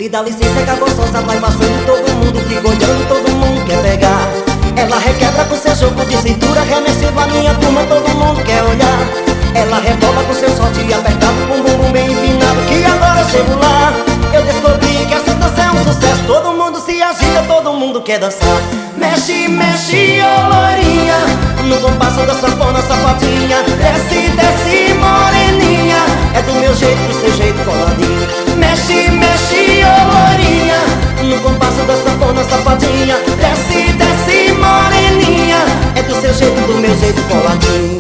Me dá licença que a gostosa vai passando, todo mundo fica olhando, todo mundo quer pegar. Ela requebra com seu jogo de cintura, remexendo a minha turma, todo mundo quer olhar. Ela rebola com seu sorte apertado, com um bumbum bem empinado, que agora eu chego lá. Eu descobri que essa dança é um sucesso, todo mundo se agita, todo mundo quer dançar. Mexe, mexe, ô loirinha, no compasso da sanfona, safadinha. Desce, desce, moreninha, é do meu jeito, do seu jeito coladinho. Mexe, mexe, ô loirinha, no compasso da sanfona, safadinha. Desce, desce, moreninha, é do seu jeito, do meu jeito coladinho.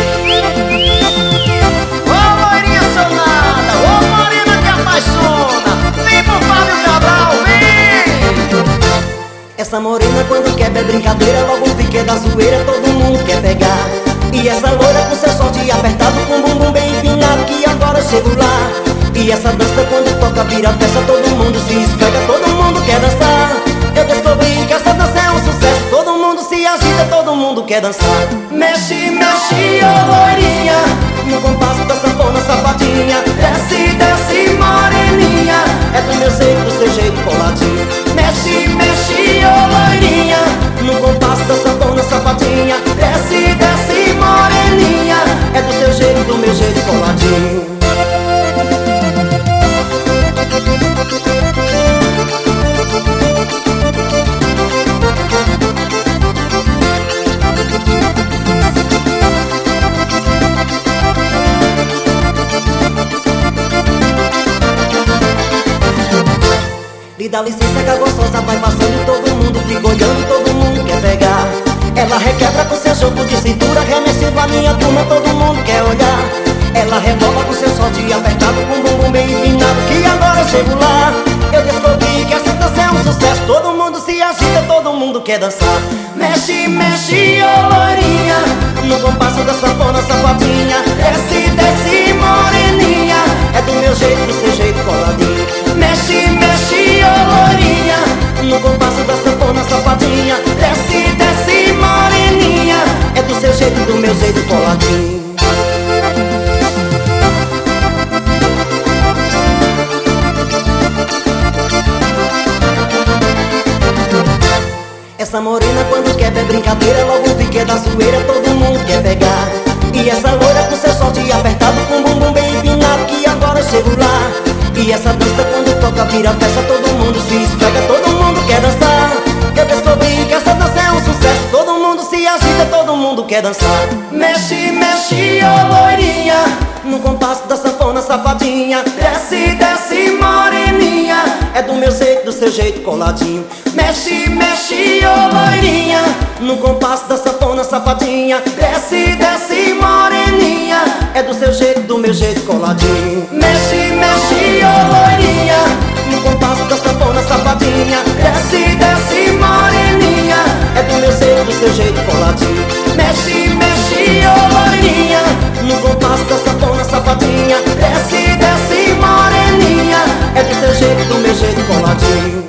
Essa morena quando quebra é brincadeira, logo fica da zoeira, todo mundo quer pegar. E essa loira com seu sorte apertado, com um bumbum bem empinado, que agora eu chego lá. E essa dança quando toca vira festa, todo mundo se esfrega, todo mundo quer dançar. Eu descobri que essa dança é um sucesso, todo mundo se agita, todo mundo quer dançar. Mexe, mexe, ô loirinha, no compasso da sanfona, safadinha. Desce, desce, moreninha, é do meu jeito, do seu jeito coladinho. Mexe, mexe, ô loirinha, no compasso da sanfona, safadinha. Desce, desce, moreninha, é do seu jeito, do meu jeito coladinho. Me dá licença que a gostosa vai passando, todo mundo fica olhando, todo mundo quer pegar. Ela requebra com seu jogo de cintura, remexendo a minha turma, todo mundo quer olhar. Ela rebola com seu sorte apertado, com um bumbum bem empinado, que agora eu chego lá. Eu descobri que essa dança é um sucesso, todo mundo se agita, todo mundo quer dançar. Mexe, mexe, ô loirinha, no compasso da sanfona, safadinha. Desce, desce, moreninha, é do meu jeito, do seu jeito coladinho. Mexe, mexe, ô loirinha, no compasso da sanfona, safadinha. Desce, desce, moreninha, é do seu jeito, do meu jeito coladinho. Essa morena quando quebra é brincadeira, logo fica da zoeira, todo mundo quer pegar. E essa loira com seu sorte apertado, com um bumbum bem empinado, que agora eu chego lá. E essa dança quando toca vira festa, todo mundo se esfrega, todo mundo quer dançar. Eu descobri que essa dança é um sucesso, todo mundo se agita, todo mundo quer dançar. Mexe, mexe, ô loirinha, no compasso da sanfona, safadinha. Desce, desce, moreninha, é do meu jeito, do seu jeito coladinho. Mexe, mexe, ô loirinha, no compasso da sanfona, safadinha. Desce, desce, moreninha, é do seu jeito, do meu jeito coladinho. Mexe, mexe, ô loirinha, no compasso da sanfona, safadinha. Desce, desce, moreninha, é do meu jeito, do seu jeito coladinho. Mexe, mexe, ô loirinha, no compasso da sanfona, safadinha. Desce, desce, moreninha, é do seu jeito, do meu jeito coladinho.